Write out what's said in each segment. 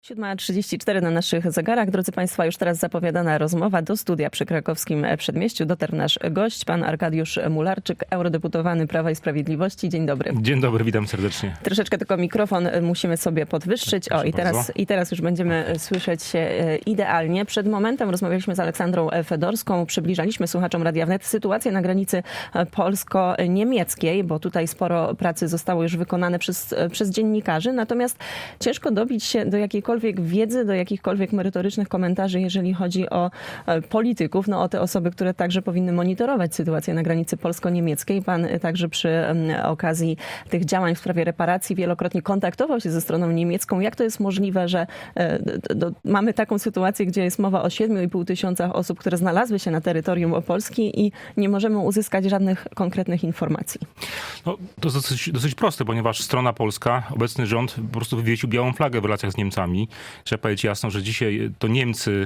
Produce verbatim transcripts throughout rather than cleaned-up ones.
siódma trzydzieści cztery na naszych zegarach. Drodzy Państwo, już teraz zapowiadana rozmowa do studia przy Krakowskim Przedmieściu. Dotarł nasz gość, pan Arkadiusz Mularczyk, eurodeputowany Prawa i Sprawiedliwości. Dzień dobry. Dzień dobry, witam serdecznie. Troszeczkę tylko mikrofon musimy sobie podwyższyć. Proszę o, i teraz, i teraz już będziemy słyszeć się idealnie. Przed momentem rozmawialiśmy z Aleksandrą Fedorską. Przybliżaliśmy słuchaczom Radia Wnet sytuację na granicy polsko-niemieckiej, bo tutaj sporo pracy zostało już wykonane przez, przez dziennikarzy. Natomiast ciężko dobić się do jakiejkolwiek wiedzy, do jakichkolwiek merytorycznych komentarzy, jeżeli chodzi o polityków, no o te osoby, które także powinny monitorować sytuację na granicy polsko-niemieckiej. Pan także przy okazji tych działań w sprawie reparacji wielokrotnie kontaktował się ze stroną niemiecką. Jak to jest możliwe, że do, mamy taką sytuację, gdzie jest mowa o siedmiu i pół tysiącach osób, które znalazły się na terytorium Polski i nie możemy uzyskać żadnych konkretnych informacji? No, to dosyć, dosyć proste, ponieważ strona polska, obecny rząd po prostu wywiesił białą flagę w relacjach z Niemcami. Trzeba powiedzieć jasno, że dzisiaj to Niemcy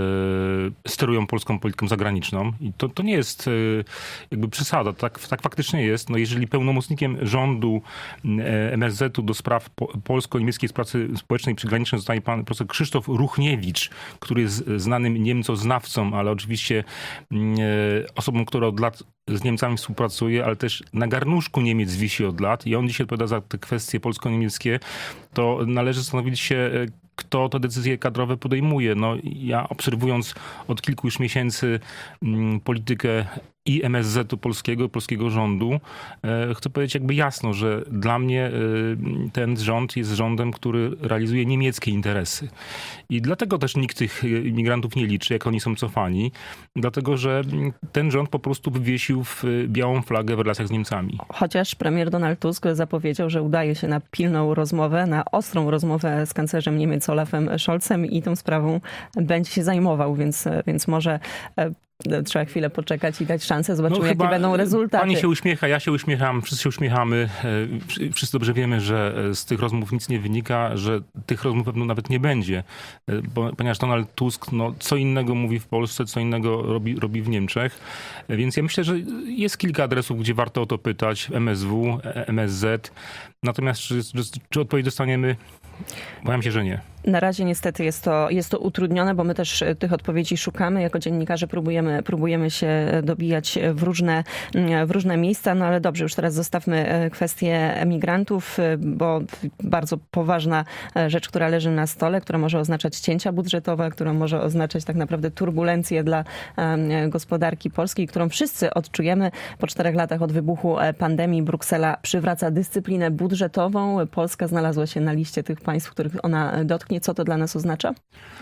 e, sterują polską polityką zagraniczną i to, to nie jest e, jakby przesada. Tak, tak faktycznie jest. No, jeżeli pełnomocnikiem rządu e, M S Z-u do spraw po, polsko-niemieckiej pracy społecznej przygranicznej zostanie pan profesor Krzysztof Ruchniewicz, który jest znanym niemcoznawcą, ale oczywiście e, osobą, która od lat z Niemcami współpracuje, ale też na garnuszku Niemiec wisi od lat i on dzisiaj odpowiada za te kwestie polsko-niemieckie, to należy zastanowić się, kto te decyzje kadrowe podejmuje. No, ja obserwując od kilku już miesięcy m, politykę i M S Z-u polskiego, polskiego rządu, e, chcę powiedzieć jakby jasno, że dla mnie e, ten rząd jest rządem, który realizuje niemieckie interesy. I dlatego też nikt tych imigrantów nie liczy, jak oni są cofani, dlatego że ten rząd po prostu wywiesił w białą flagę w relacjach z Niemcami. Chociaż premier Donald Tusk zapowiedział, że udaje się na pilną rozmowę, na ostrą rozmowę z kanclerzem Niemiec Olafem Scholzem i tą sprawą będzie się zajmował, więc, więc może trzeba chwilę poczekać i dać szansę. Zobaczymy, no, jakie będą rezultaty. Pani się uśmiecha, ja się uśmiecham, wszyscy się uśmiechamy. Wszyscy dobrze wiemy, że z tych rozmów nic nie wynika, że tych rozmów pewno nawet nie będzie. Bo, ponieważ Donald Tusk no, co innego mówi w Polsce, co innego robi, robi w Niemczech. Więc ja myślę, że jest kilka adresów, gdzie warto o to pytać. M S W, M S Z. Natomiast czy, czy, czy odpowiedź dostaniemy? Obawiam się, że nie. Na razie niestety jest to, jest to utrudnione, bo my też tych odpowiedzi szukamy. Jako dziennikarze próbujemy, próbujemy się dobijać w różne, w różne miejsca. No ale dobrze, już teraz zostawmy kwestię emigrantów, bo bardzo poważna rzecz, która leży na stole, która może oznaczać cięcia budżetowe, która może oznaczać tak naprawdę turbulencje dla gospodarki polskiej, którą wszyscy odczujemy. Po czterech latach od wybuchu pandemii Bruksela przywraca dyscyplinę budżetową. Polska znalazła się na liście tych państw, których ona dotknie. Co to dla nas oznacza?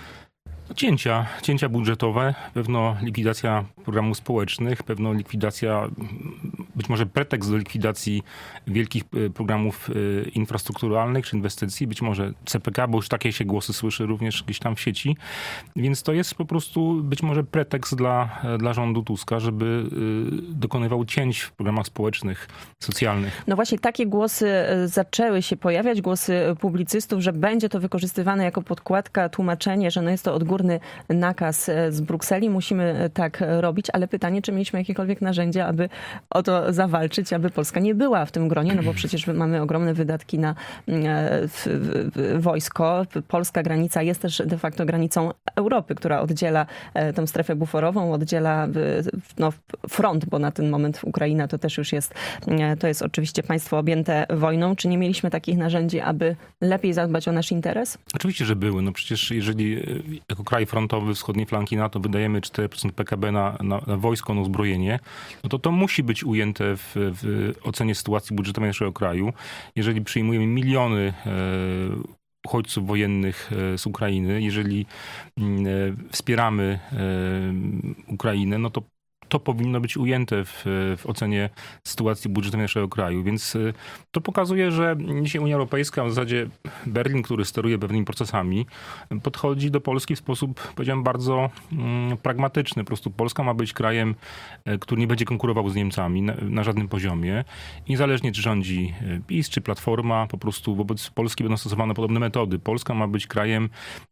Cięcia, cięcia budżetowe, pewno likwidacja programów społecznych, pewno likwidacja, być może pretekst do likwidacji wielkich programów infrastrukturalnych czy inwestycji, być może C P K, bo już takie się głosy słyszy również gdzieś tam w sieci. Więc to jest po prostu być może pretekst dla, dla rządu Tuska, żeby dokonywał cięć w programach społecznych, socjalnych. No właśnie takie głosy zaczęły się pojawiać, głosy publicystów, że będzie to wykorzystywane jako podkładka, tłumaczenie, że no jest to odgórny nakaz z Brukseli, musimy tak robić, ale pytanie, czy mieliśmy jakiekolwiek narzędzia, aby o to zawalczyć, aby Polska nie była w tym gronie, no bo przecież mamy ogromne wydatki na w, w, wojsko. Polska granica jest też de facto granicą Europy, która oddziela tę strefę buforową, oddziela no, front, bo na ten moment Ukraina to też już jest, to jest oczywiście państwo objęte wojną. Czy nie mieliśmy takich narzędzi, aby lepiej zadbać o nasz interes? Oczywiście, że były. No przecież jeżeli jako kraj frontowy wschodniej flanki NATO wydajemy cztery procent P K B na, na, na wojsko, na uzbrojenie, no to to musi być ujęte w, w ocenie sytuacji budżetowej naszego kraju. Jeżeli przyjmujemy miliony e, uchodźców wojennych z Ukrainy, jeżeli e, wspieramy e, Ukrainę, no to to powinno być ujęte w, w ocenie sytuacji budżetowej naszego kraju. Więc to pokazuje, że dzisiaj Unia Europejska, w zasadzie Berlin, który steruje pewnymi procesami, podchodzi do Polski w sposób, powiedziałem, bardzo mm, pragmatyczny. Po prostu Polska ma być krajem, który nie będzie konkurował z Niemcami na, na żadnym poziomie. I niezależnie czy rządzi PiS, czy Platforma, po prostu wobec Polski będą stosowane podobne metody. Polska ma być krajem,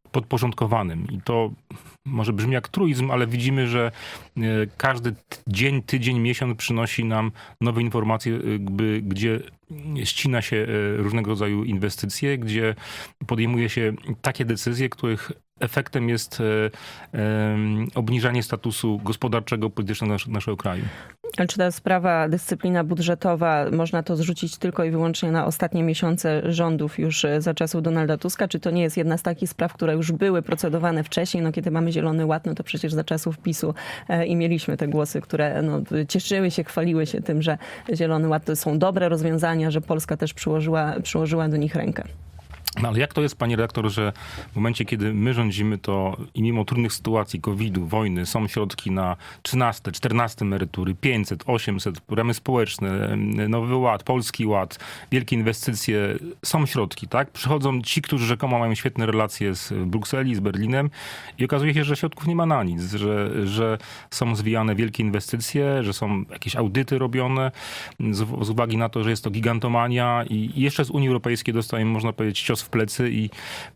podporządkowanym. I to może brzmi jak truizm, ale widzimy, że każdy dzień, tydzień, miesiąc przynosi nam nowe informacje, jakby, gdzie ścina się różnego rodzaju inwestycje, gdzie podejmuje się takie decyzje, których efektem jest e, e, obniżanie statusu gospodarczego, politycznego nas, naszego kraju. Ale czy ta sprawa, dyscyplina budżetowa, można to zrzucić tylko i wyłącznie na ostatnie miesiące rządów już za czasów Donalda Tuska? Czy to nie jest jedna z takich spraw, które już były procedowane wcześniej? No kiedy mamy Zielony Ład, no to przecież za czasów PiSu e, i mieliśmy te głosy, które no, cieszyły się, chwaliły się tym, że Zielony Ład to są dobre rozwiązania, że Polska też przyłożyła, przyłożyła do nich rękę. No ale jak to jest, pani redaktor, że w momencie, kiedy my rządzimy, to i mimo trudnych sytuacji, kowida, wojny, są środki na trzynaste, czternaste emerytury, pięćset, osiemset, programy społeczne, Nowy Ład, Polski Ład, wielkie inwestycje, są środki, tak? Przychodzą ci, którzy rzekomo mają świetne relacje z Brukseli, z Berlinem i okazuje się, że środków nie ma na nic, że, że są zwijane wielkie inwestycje, że są jakieś audyty robione z, z uwagi na to, że jest to gigantomania i, i jeszcze z Unii Europejskiej dostajemy, można powiedzieć, cios w plecy i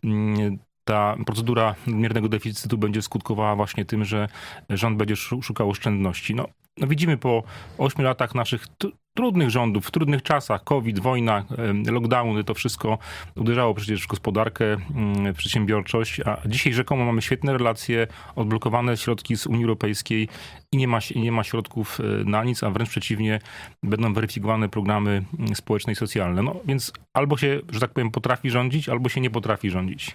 ta procedura nadmiernego deficytu będzie skutkowała właśnie tym, że rząd będzie szukał oszczędności. No, no widzimy po ośmiu latach naszych trudnych rządów, w trudnych czasach, COVID, wojna, lockdowny, to wszystko uderzało przecież w gospodarkę, w przedsiębiorczość, a dzisiaj rzekomo mamy świetne relacje, odblokowane środki z Unii Europejskiej i nie ma, nie ma środków na nic, a wręcz przeciwnie, będą weryfikowane programy społeczne i socjalne. No więc albo się, że tak powiem, potrafi rządzić, albo się nie potrafi rządzić.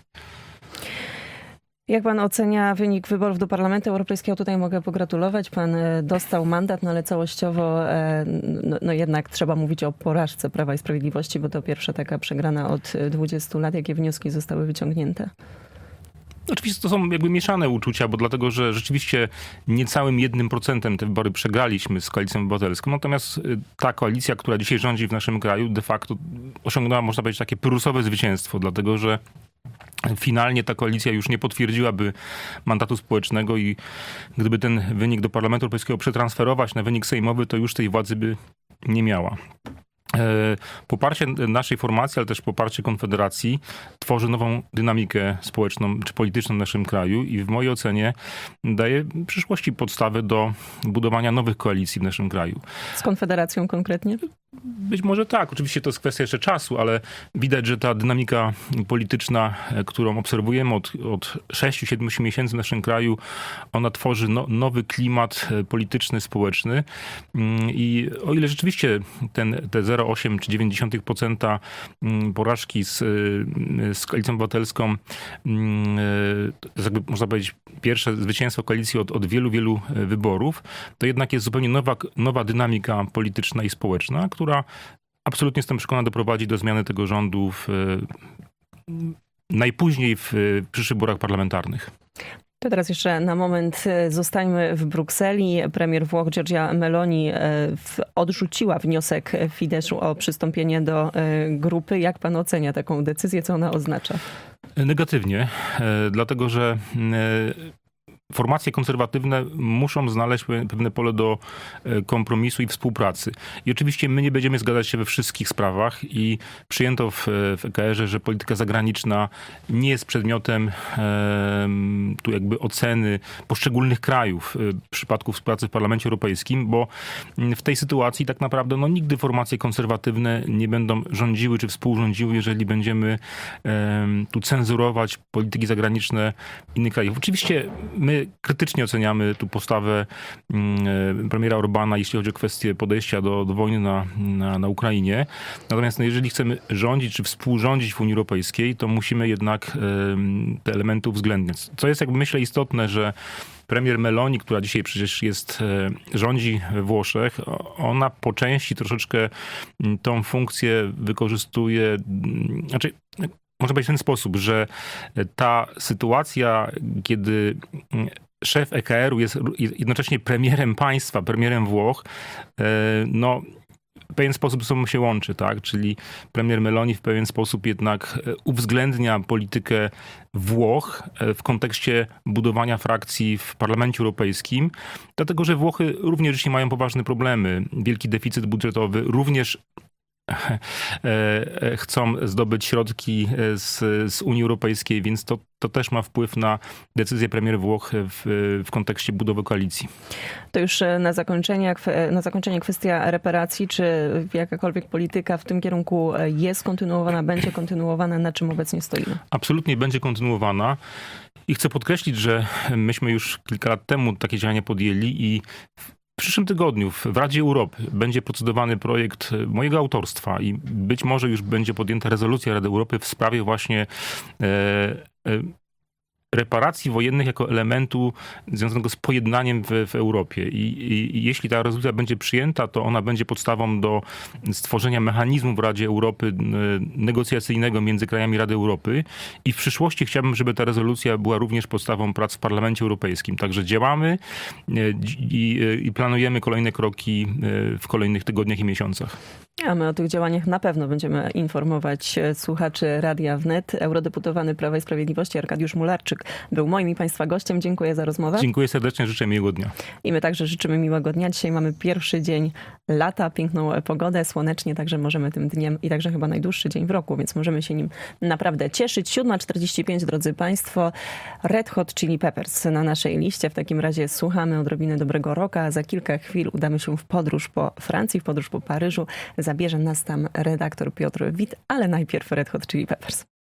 Jak pan ocenia wynik wyborów do Parlamentu Europejskiego? Tutaj mogę pogratulować. Pan dostał mandat, no ale całościowo no, no jednak trzeba mówić o porażce Prawa i Sprawiedliwości, bo to pierwsza taka przegrana od dwudziestu lat. Jakie wnioski zostały wyciągnięte? Oczywiście to są jakby mieszane uczucia, bo dlatego, że rzeczywiście niecałym jednym procentem te wybory przegraliśmy z Koalicją Obywatelską. Natomiast ta koalicja, która dzisiaj rządzi w naszym kraju, de facto osiągnęła, można powiedzieć, takie pyrrusowe zwycięstwo, dlatego że finalnie ta koalicja już nie potwierdziłaby mandatu społecznego i gdyby ten wynik do Parlamentu Europejskiego przetransferować na wynik sejmowy, to już tej władzy by nie miała. Poparcie naszej formacji, ale też poparcie Konfederacji tworzy nową dynamikę społeczną czy polityczną w naszym kraju i w mojej ocenie daje w przyszłości podstawy do budowania nowych koalicji w naszym kraju. Z Konfederacją konkretnie? Być może tak. Oczywiście to jest kwestia jeszcze czasu, ale widać, że ta dynamika polityczna, którą obserwujemy od, od sześciu siedmiu miesięcy w naszym kraju, ona tworzy no, nowy klimat polityczny, społeczny. I o ile rzeczywiście ten, te zero przecinek osiem czy dziewięć procent porażki z, z Koalicją Obywatelską, to jakby można powiedzieć pierwsze zwycięstwo koalicji od, od wielu, wielu wyborów, to jednak jest zupełnie nowa, nowa dynamika polityczna i społeczna, która absolutnie, jestem przekonany, doprowadzi do zmiany tego rządu w, najpóźniej w przyszłych wyborach parlamentarnych. To teraz jeszcze na moment zostańmy w Brukseli. Premier Włoch Giorgia Meloni odrzuciła wniosek Fideszu o przystąpienie do grupy. Jak pan ocenia taką decyzję? Co ona oznacza? Negatywnie, dlatego że formacje konserwatywne muszą znaleźć pewne pole do kompromisu i współpracy. I oczywiście my nie będziemy zgadzać się we wszystkich sprawach i przyjęto w, w E K R-ze, że polityka zagraniczna nie jest przedmiotem e, tu jakby oceny poszczególnych krajów w przypadku współpracy w Parlamencie Europejskim, bo w tej sytuacji tak naprawdę no, nigdy formacje konserwatywne nie będą rządziły czy współrządziły, jeżeli będziemy e, tu cenzurować polityki zagraniczne innych krajów. Oczywiście my krytycznie oceniamy tu postawę premiera Orbana, jeśli chodzi o kwestię podejścia do, do wojny na, na, na Ukrainie. Natomiast no, jeżeli chcemy rządzić czy współrządzić w Unii Europejskiej, to musimy jednak te elementy uwzględniać. Co jest, jakby myślę, istotne, że premier Meloni, która dzisiaj przecież jest, rządzi we Włoszech, ona po części troszeczkę tą funkcję wykorzystuje, znaczy można powiedzieć w ten sposób, że ta sytuacja, kiedy szef E K R-u jest jednocześnie premierem państwa, premierem Włoch, no w pewien sposób ze sobą się łączy, tak? Czyli premier Meloni w pewien sposób jednak uwzględnia politykę Włoch w kontekście budowania frakcji w Parlamencie Europejskim, dlatego że Włochy również jeśli mają poważne problemy, wielki deficyt budżetowy, również chcą zdobyć środki z, z Unii Europejskiej, więc to, to też ma wpływ na decyzję premier Włoch w, w kontekście budowy koalicji. To już na zakończenie, na zakończenie kwestia reparacji. Czy jakakolwiek polityka w tym kierunku jest kontynuowana, będzie kontynuowana? Na czym obecnie stoimy? Absolutnie będzie kontynuowana. I chcę podkreślić, że myśmy już kilka lat temu takie działania podjęli i w przyszłym tygodniu w Radzie Europy będzie procedowany projekt mojego autorstwa i być może już będzie podjęta rezolucja Rady Europy w sprawie właśnie e, e, reparacji wojennych jako elementu związanego z pojednaniem w, w Europie. I, i, I jeśli ta rezolucja będzie przyjęta, to ona będzie podstawą do stworzenia mechanizmu w Radzie Europy negocjacyjnego między krajami Rady Europy. I w przyszłości chciałbym, żeby ta rezolucja była również podstawą prac w Parlamencie Europejskim. Także działamy i, i planujemy kolejne kroki w kolejnych tygodniach i miesiącach. A my o tych działaniach na pewno będziemy informować słuchaczy Radia Wnet. Eurodeputowany Prawa i Sprawiedliwości Arkadiusz Mularczyk był moim i Państwa gościem. Dziękuję za rozmowę. Dziękuję serdecznie, życzę miłego dnia. I my także życzymy miłego dnia. Dzisiaj mamy pierwszy dzień lata, piękną pogodę, słonecznie, także możemy tym dniem i także chyba najdłuższy dzień w roku, więc możemy się nim naprawdę cieszyć. siódma czterdzieści pięć, drodzy Państwo, Red Hot Chili Peppers na naszej liście. W takim razie słuchamy odrobiny dobrego rocka, a za kilka chwil udamy się w podróż po Francji, w podróż po Paryżu. Zabierze nas tam redaktor Piotr Wit, ale najpierw Red Hot Chili Peppers.